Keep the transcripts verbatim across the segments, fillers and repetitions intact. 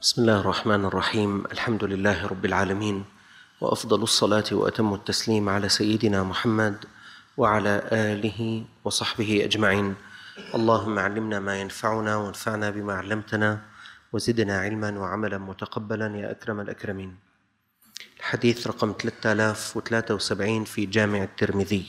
بسم الله الرحمن الرحيم. الحمد لله رب العالمين، وأفضل الصلاة وأتم التسليم على سيدنا محمد وعلى آله وصحبه أجمعين. اللهم علمنا ما ينفعنا وانفعنا بما علمتنا وزدنا علما وعملا متقبلا يا أكرم الأكرمين. الحديث رقم ثلاثة آلاف وثلاثة وسبعين في جامع الترمذي.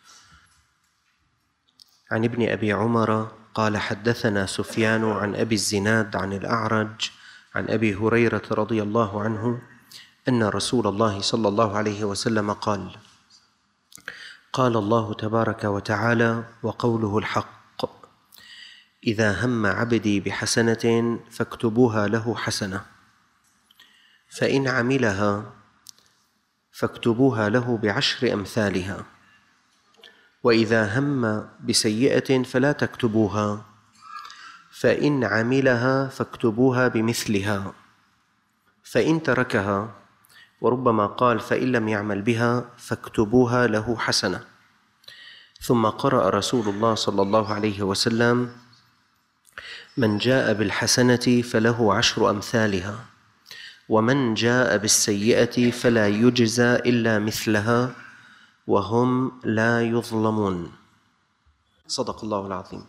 عن ابن أبي عمر قال: حدثنا سفيان عن أبي الزناد عن الأعرج عن أبي هريرة رضي الله عنه أن رسول الله صلى الله عليه وسلم قال: قال الله تبارك وتعالى وقوله الحق: إذا هم عبدي بحسنة فاكتبوها له حسنة، فإن عملها فاكتبوها له بعشر أمثالها، وإذا هم بسيئة فلا تكتبوها، فإن عملها فاكتبوها بمثلها، فإن تركها، وربما قال فإن لم يعمل بها، فاكتبوها له حسنة. ثم قرأ رسول الله صلى الله عليه وسلم: من جاء بالحسنة فله عشر أمثالها، ومن جاء بالسيئة فلا يجزى إلا مثلها، وهم لا يظلمون. صدق الله العظيم.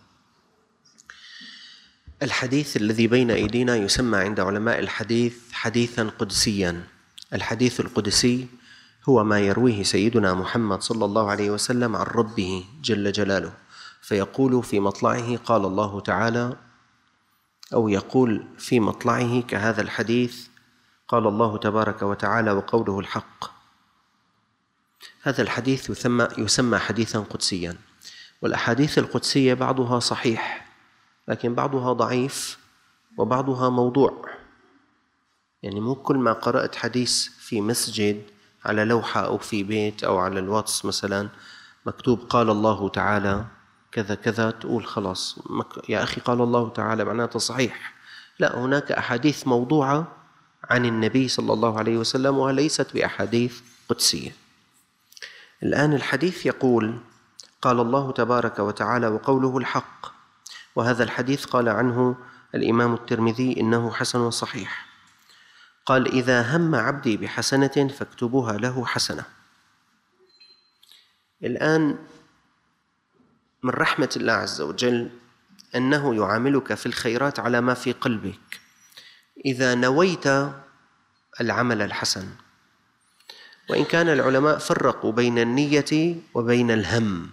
الحديث الذي بين أيدينا يسمى عند علماء الحديث حديثاً قدسياً. الحديث القدسي هو ما يرويه سيدنا محمد صلى الله عليه وسلم عن ربه جل جلاله، فيقول في مطلعه قال الله تعالى، أو يقول في مطلعه كهذا الحديث قال الله تبارك وتعالى وقوله الحق. هذا الحديث يسمى, يسمى حديثاً قدسياً. والأحاديث القدسية بعضها صحيح، لكن بعضها ضعيف وبعضها موضوع. يعني مو كل ما قرأت حديث في مسجد على لوحة أو في بيت أو على الواتس مثلا مكتوب قال الله تعالى كذا كذا تقول خلاص يا أخي قال الله تعالى معناته صحيح. لا، هناك أحاديث موضوعة عن النبي صلى الله عليه وسلم وليست بأحاديث قدسية. الآن الحديث يقول قال الله تبارك وتعالى وقوله الحق، وهذا الحديث قال عنه الإمام الترمذي إنه حسن صحيح. قال: إذا هم عبدي بحسنة فاكتبوها له حسنة. الآن من رحمة الله عز وجل أنه يعاملك في الخيرات على ما في قلبك. إذا نويت العمل الحسن، وإن كان العلماء فرقوا بين النية وبين الهم.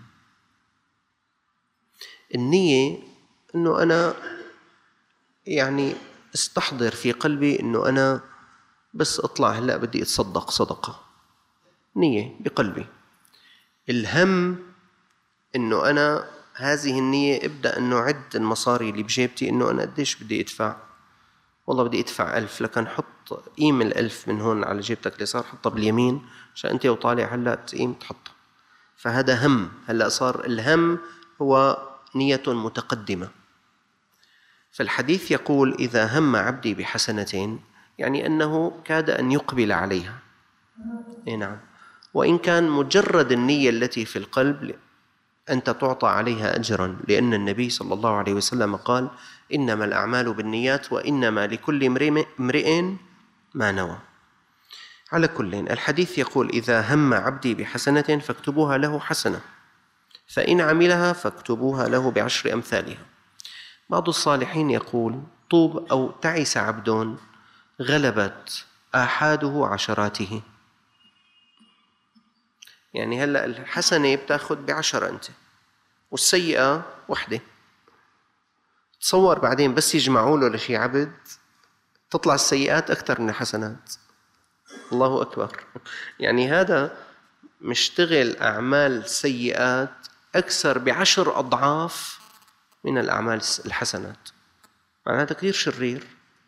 النية أنه أنا يعني استحضر في قلبي أنه أنا بس أطلع هلأ بدي أتصدق صدقة، نية بقلبي. الهم أنه أنا هذه النية ابدأ أنه عد المصاري اللي بجيبتي، أنه أنا قديش بدي أدفع. والله بدي أدفع ألف، لكن حط قيم الألف من هون على جيبتك اليسار، حطها باليمين عشان أنت وطالع هلأ تقيم تحطها. فهذا هم. هلأ صار الهم هو نية متقدمة. فالحديث يقول إذا هم عبدي بحسنة، يعني أنه كاد أن يقبل عليها. إيه نعم. وإن كان مجرد النية التي في القلب أنت تعطى عليها أجراً، لأن النبي صلى الله عليه وسلم قال: إنما الأعمال بالنيات وإنما لكل امرئ ما نوى. على كل، الحديث يقول إذا هم عبدي بحسنة فاكتبوها له حسنة، فإن عملها فاكتبوها له بعشر أمثالها. بعض الصالحين يقول: طوب أو تعس عبد غلبت آحاده عشراته. يعني هلأ الحسنة بتاخد بعشرة أنت، والسيئة وحدة. تصور بعدين بس يجمعوا له لشي عبد تطلع السيئات أكثر من الحسنات. الله أكبر. يعني هذا مشتغل أعمال سيئات أكثر بعشر أضعاف من الأعمال الحسنات. معناته كثير شرير.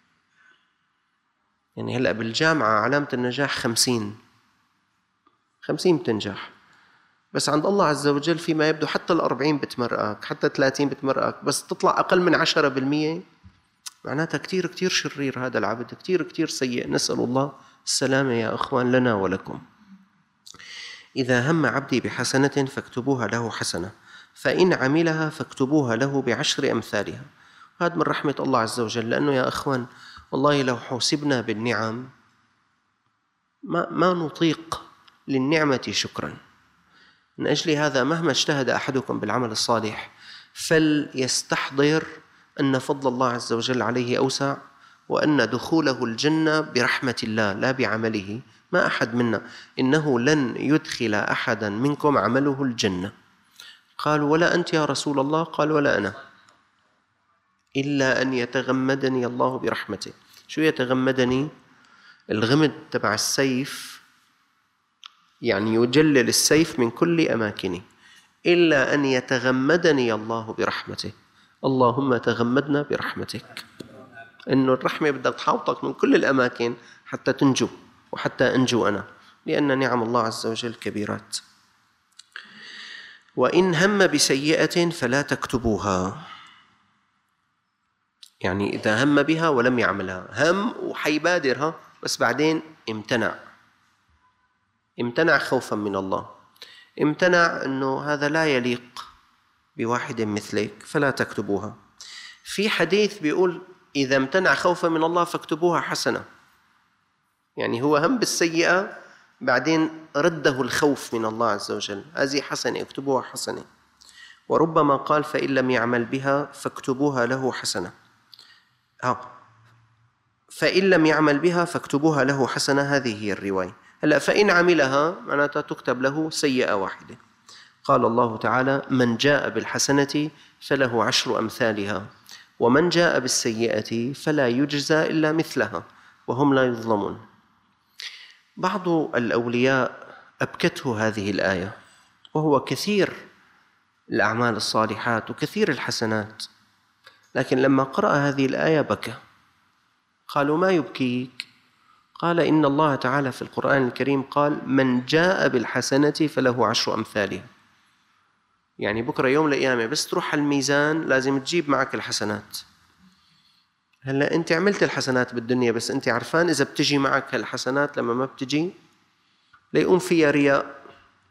يعني هلأ بالجامعة علامة النجاح خمسين خمسين بتنجح، بس عند الله عز وجل فيما يبدو حتى الأربعين بتمرقك، حتى ثلاثين بتمرقك، بس تطلع أقل من عشرة بالمية. معناتها كتير كتير شرير هذا العبد، كتير كتير سيء. نسأل الله السلامة يا أخوان لنا ولكم. إذا هم عبدي بحسنة فاكتبوها له حسنة، فإن عملها فاكتبوها له بعشر أمثالها. هذا من رحمة الله عز وجل، لأنه يا أخوان والله لو حوسبنا بالنعم ما, ما نطيق للنعمة شكرا. من أجل هذا مهما اجتهد أحدكم بالعمل الصالح فليستحضر أن فضل الله عز وجل عليه أوسع، وأن دخوله الجنة برحمة الله لا بعمله. ما أحد منا، إنه لن يدخل أحدا منكم عمله الجنة. قالوا ولا أنت يا رسول الله؟ قال ولا أنا، إلا أن يتغمدني الله برحمته. شو يتغمدني؟ الغمد تبع السيف، يعني يجلل السيف من كل أماكنه. إلا أن يتغمدني الله برحمته. اللهم تغمدنا برحمتك. إنه الرحمة بدها تحوطك من كل الأماكن حتى تنجو وحتى أنجو أنا، لأن نعم الله عز وجل كبيرات. وإن هم بسيئة فلا تكتبوها، يعني إذا هم بها ولم يعملها، هم وحيبادرها بس بعدين امتنع امتنع خوفا من الله، امتنع أنه هذا لا يليق بواحد مثلك فلا تكتبوها. في حديث بيقول إذا امتنع خوفا من الله فاكتبوها حسنة، يعني هو هم بالسيئة بعدين رده الخوف من الله عز وجل، هذه حسنة اكتبوها حسنة. وربما قال فإن لم يعمل بها فاكتبوها له حسنة. ها فإن لم يعمل بها فاكتبوها له حسنة، هذه هي الرواية. هلأ فإن عملها معناتها تكتب له سيئة واحدة. قال الله تعالى من جاء بالحسنة فله عشر أمثالها ومن جاء بالسيئة فلا يجزى إلا مثلها وهم لا يظلمون. بعض الأولياء أبكته هذه الآية، وهو كثير الأعمال الصالحات وكثير الحسنات، لكن لما قرأ هذه الآية بكى. قالوا ما يبكيك؟ قال إن الله تعالى في القرآن الكريم قال من جاء بالحسنة فله عشر أمثالها، يعني بكرة يوم القيامة بس تروح على الميزان لازم تجيب معك الحسنات. هلأ أنت عملت الحسنات بالدنيا بس أنت عرفان إذا بتجي معك هالحسنات لما ما بتجي ليقوم فيها رياء،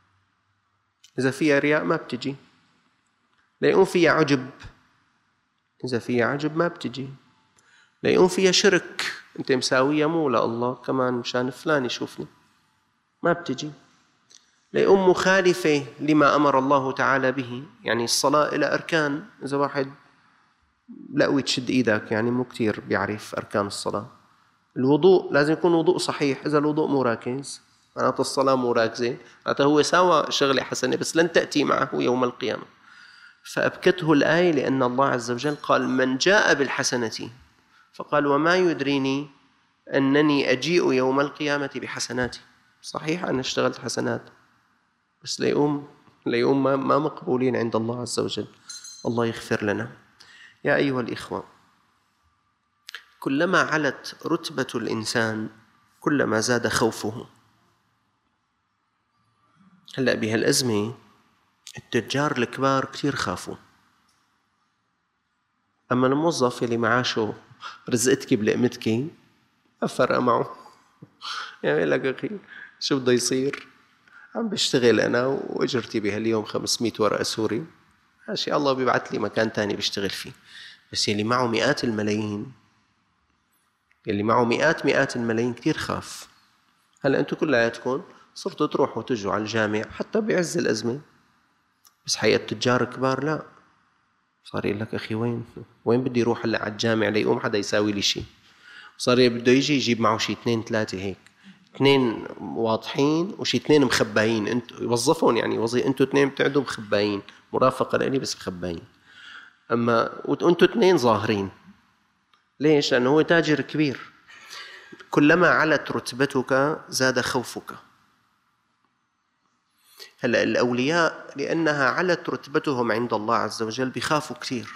إذا فيها رياء ما بتجي. ليقوم فيها عجب، إذا فيها عجب ما بتجي. ليقوم فيها شرك، أنت مساوية مو لله كمان مشان فلان يشوفني، ما بتجي. ليقوم مخالفة لما أمر الله تعالى به، يعني الصلاة إلى أركان، إذا واحد لقوي تشد إيدك يعني مو كتير بيعرف أركان الصلاة. الوضوء لازم يكون وضوء صحيح، إذا الوضوء مو راكز معناته الصلاة مو راكزة، معناته هو سوى شغلة حسنة بس لن تأتي معه يوم القيامة. فأبكته الآية لأن الله عز وجل قال من جاء بالحسنة، فقال وما يدريني أنني أجيء يوم القيامة بحسناتي. صحيح أنا اشتغلت حسنات بس ليقوم ليقوم ما مقبولين عند الله عز وجل. الله يغفر لنا. يا أيها الإخوة، كلما علت رتبة الإنسان كلما زاد خوفه. هلأ بهالأزمة التجار الكبار كتير خافوا، أما الموظف اللي معاشه رزقتك بلقمتك ما فرق معه. يعني لك أخي شو بده يصير؟ عم بشتغل أنا وأجرتي بهاليوم خمسمية ورقة سوري، ماشي الله بيبعث لي مكان تاني بشتغل فيه. بس يلي معه مئات الملايين، يلي معه مئات مئات الملايين كتير خاف. هلأ أنتم كلياتكم صرتوا تروحوا وتجوا على الجامع حتى بعز الأزمة، بس حقيقة التجار الكبار لا، صار يقول لك أخي وين وين بدي أروح هلأ على الجامع ليقوم حدا يساوي لي شيء. صار بده يجي يجيب معه شيء اثنين ثلاثة هيك، اثنين واضحين وشي اثنين مخباين، انتوا يوظفون يعني وظيفة، انتوا اثنين بتعدوا مخباين مرافقة لإلي بس مخباين، أما وانتوا اثنين ظاهرين. ليش؟ لأنه هو تاجر كبير. كلما علت رتبتك زاد خوفك. هلأ الأولياء لأنها علت رتبتهم عند الله عز وجل بيخافوا كثير،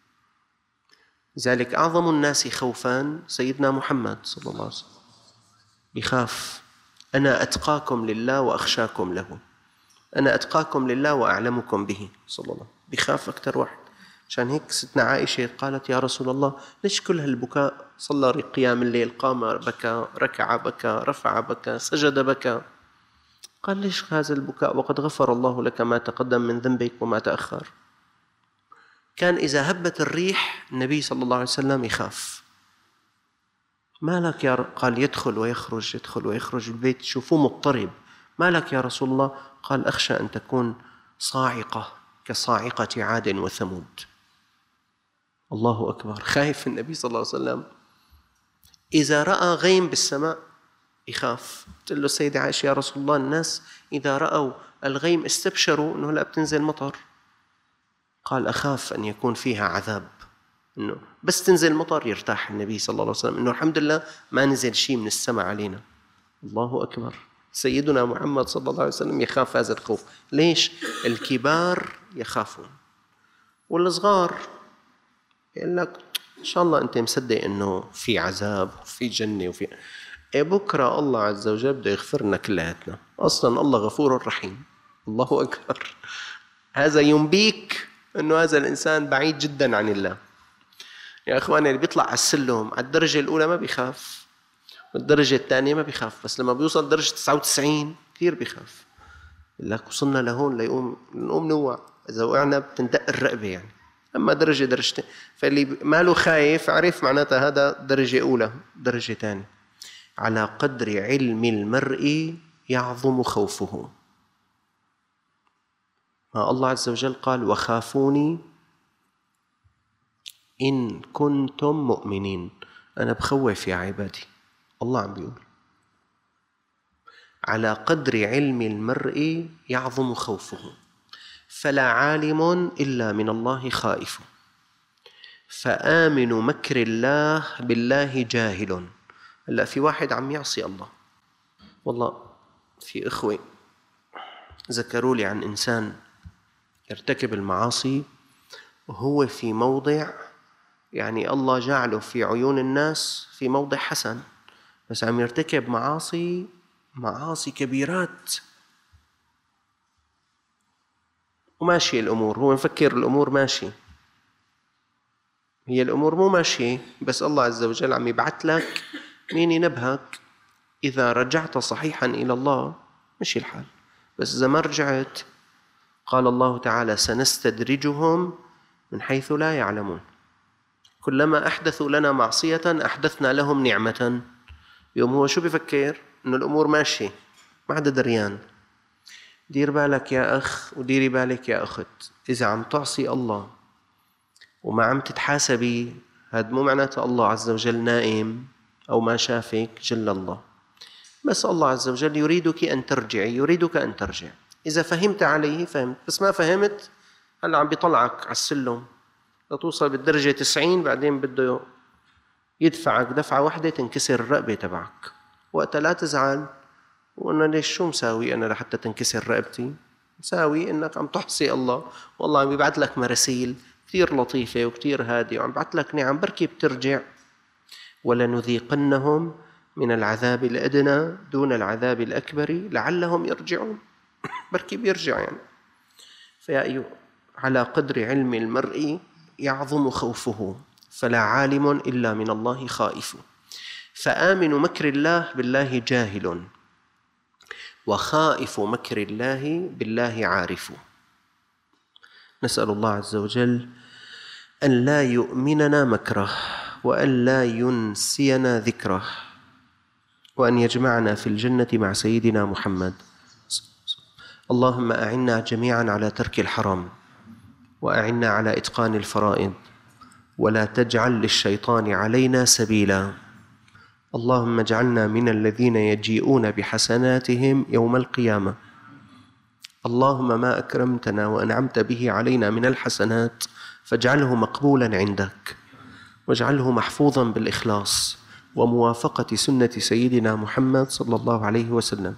لذلك أعظم الناس خوفا سيدنا محمد صلى الله عليه وسلم، بيخاف. أنا أتقاكم لله وأخشاكم له، أنا أتقاكم لله وأعلمكم به صلى الله عليه وسلم. بيخاف أكثر واحد. عشان هيك ستنا عائشة قالت يا رسول الله ليش كل هالبكاء؟ صلى قيام الليل، قام بكى، ركع بكى، رفع بكى، سجد بكى. قال ليش هذا البكاء وقد غفر الله لك ما تقدم من ذنبك وما تأخر. كان إذا هبت الريح النبي صلى الله عليه وسلم يخاف، ما لك يا ر... قال يدخل ويخرج يدخل ويخرج البيت، شوفوه مضطرب. ما لك يا رسول الله؟ قال أخشى أن تكون صاعقة كصاعقة عاد وثمود. الله أكبر. خايف النبي صلى الله عليه وسلم إذا رأى غيم بالسماء يخاف. قلت له سيدة عائشة يا رسول الله الناس إذا رأوا الغيم استبشروا أنه لا بتنزل مطر. قال أخاف أن يكون فيها عذاب، إنه بس تنزل مطر يرتاح النبي صلى الله عليه وسلم، إنه الحمد لله ما نزل شيء من السماء علينا. الله أكبر. سيدنا محمد صلى الله عليه وسلم يخاف هذا الخوف. ليش؟ الكبار يخافون والصغار يقول لك إن شاء الله أنت مصدق إنه في عذاب وفي جنة وفي إيه بكرة الله عز وجل بده يغفر لنا كلياتنا، أصلا الله غفور رحيم. الله أكبر. هذا ينبيك إنه هذا الإنسان بعيد جدا عن الله. يا إخواني اللي بيطلع على السلم على الدرجة الأولى ما بيخاف، والدرجة الثانية ما بيخاف، بس لما بيوصل درجة تسعة وتسعين كثير بيخاف. يقول لك وصلنا لهون ليقوم نقوم نوع، إذا وقعنا بتندق الرقبة يعني. أما درجة درجتين، فاللي ماله خايف عرف معناتها هذا درجة أولى. درجة ثانية على قدر علم المرء يعظم خوفه. ما الله عز وجل قال وخافوني إن كنتم مؤمنين. أنا بخوف يا عبادي. الله عم بيقول على قدر علم المرء يعظم خوفه، فلا عالم إلا من الله خائف، فآمن مكر الله بالله جاهل. هلا في واحد عم يعصي الله. والله في إخوة ذكروا لي عن إنسان يرتكب المعاصي وهو في موضع يعني الله جعله في عيون الناس في موضع حسن، بس عم يرتكب معاصي معاصي كبيرات وماشي الأمور، هو مفكر الأمور ماشي، هي الأمور مو ماشية، بس الله عز وجل عم يبعث لك مين ينبهك. إذا رجعت صحيحا إلى الله مشي الحال، بس إذا ما رجعت قال الله تعالى سنستدرجهم من حيث لا يعلمون. كلما أحدثوا لنا معصية أحدثنا لهم نعمة. يوم هو شو بفكر؟ إنه الأمور ماشية ما حدا دريان. دير بالك يا أخ وديري بالك يا أخت، إذا عم تعصي الله وما عم تتحاسبي هذا مو معناته الله عز وجل نائم أو ما شافك. جل الله، بس الله عز وجل يريدك أن ترجعي، يريدك أن ترجع. إذا فهمت عليه فهمت، بس ما فهمت هلا عم بيطلعك على السلم لتوصل بالدرجة تسعين، بعدين بده يدفعك دفعة واحدة تنكسر الرقبة تبعك. وقتها لا تزعل وأنا ليش شو مساوي أنا لحتى تنكسر رقبتي؟ مساوي إنك عم تحصي الله، والله عم يبعث لك مراسيل كتير لطيفة وكتير هادية وعم يبعث لك نعم، بركي بترجع. ولنذيقنهم من العذاب الأدنى دون العذاب الأكبر لعلهم يرجعون. بركي بيرجع يعني. فيا أيها على قدر علم المرء يعظم خوفه، فلا عالم إلا من الله خائف، فآمن مكر الله بالله جاهل، وخائف مكر الله بالله عارف. نسأل الله عز وجل أن لا يؤمننا مكره، وأن لا ينسينا ذكره، وأن يجمعنا في الجنة مع سيدنا محمد. اللهم أعنا جميعا على ترك الحرام، وأعنا على إتقان الفرائض، ولا تجعل للشيطان علينا سبيلا. اللهم اجعلنا من الذين يجيئون بحسناتهم يوم القيامة. اللهم ما أكرمتنا وأنعمت به علينا من الحسنات فاجعله مقبولا عندك، واجعله محفوظا بالإخلاص وموافقة سنة سيدنا محمد صلى الله عليه وسلم.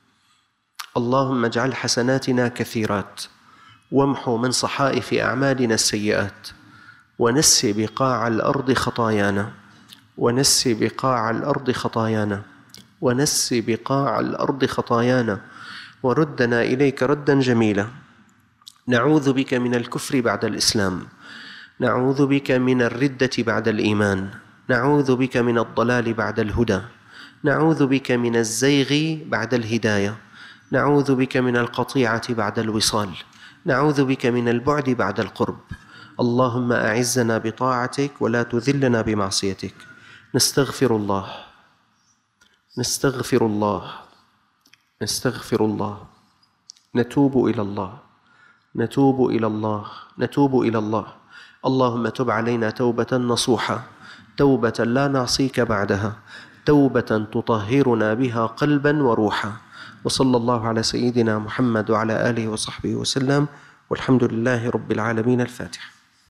اللهم اجعل حسناتنا كثيرات، وامحو من صحائف أعمالنا السيئات، ونس بقاع الأرض خطايانا، ونس بقاع الأرض خطايانا، ونس بقاع الأرض خطايانا، وردنا إليك ردا جميلا. نعوذ بك من الكفر بعد الإسلام، نعوذ بك من الردة بعد الإيمان، نعوذ بك من الضلال بعد الهدى، نعوذ بك من الزيغ بعد الهداية، نعوذ بك من القطيعة بعد الوصال، نعوذ بك من البعد بعد القرب. اللهم أعزنا بطاعتك ولا تذلنا بمعصيتك، نستغفر الله نستغفر الله نستغفر الله نتوب إلى الله نتوب إلى الله نتوب إلى الله. اللهم تب علينا توبة نصوحة، توبة لا نعصيك بعدها، توبة تطهرنا بها قلبا وروحا. وصلى الله على سيدنا محمد وعلى آله وصحبه وسلم، والحمد لله رب العالمين. الفاتحة.